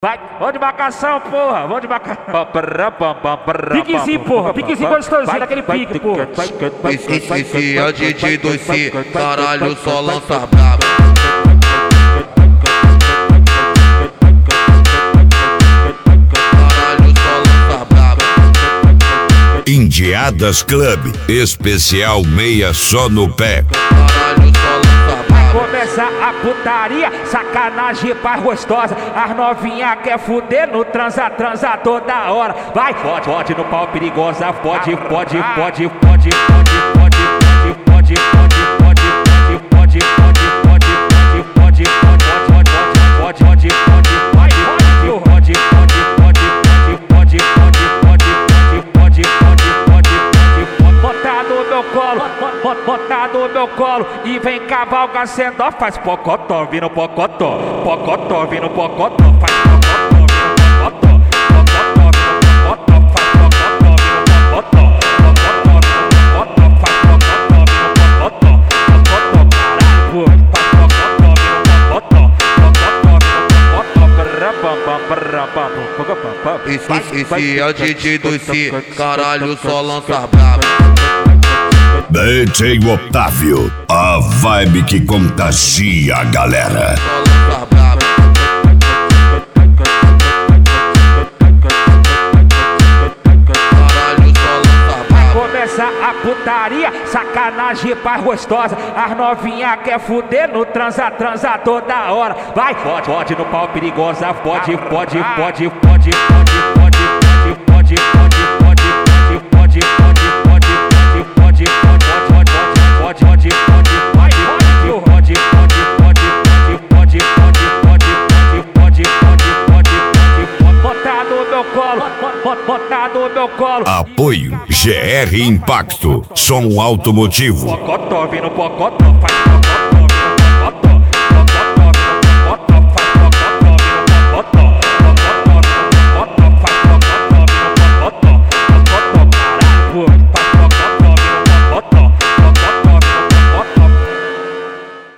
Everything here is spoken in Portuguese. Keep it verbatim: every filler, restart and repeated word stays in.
Vai, vamos de marcação, porra, vamos de marcação. Piquezinho, porra, piquezinho gostosinho, daquele pique, porra. Esse, esse é o D J do C, caralho, só lança brabo. Caralho, só lança brabo. Indiadas Club, especial meia só no pé. Caralho, só lança brabo. Começa a putaria, sacanagem pra gostosa. As novinha quer fuder no transa, transa toda hora. Vai, pode, pode no pau perigosa. Pode, pode, pode, pode, pode, pode, pode, pode, pode, pode, pode, pode, pode, pode, pode, pode, pode, botar no meu colo, botar no meu colo e vem cavalga sendo, faz pocotó, vira pocotó, pocotó, vira pocotó, faz pocotó, vira pocotó, pocotó, vira pocotó, faz pocotó, vira pocotó, pocotó, caralho, faz pocotó, vira pocotó, pocotó, Esse, esse é o D J do C, caralho, só lança brabo. D J Otávio, a vibe que contagia a galera. Só lança brabo. Caralho, só lança brabo. começa a putaria, sacanagem pra gostosa. As novinha quer fuder no transa, transa toda hora. Vai, pode, pode no pau perigosa. Pode, pode, pode, pode, pode, pode, pode, pode, pode, pode, pode, pode, pode, pode, pode, botar no meu colo, botar no meu colo. Apoio G R Impacto, som automotivo. Pocotó, vindo pocotó, faz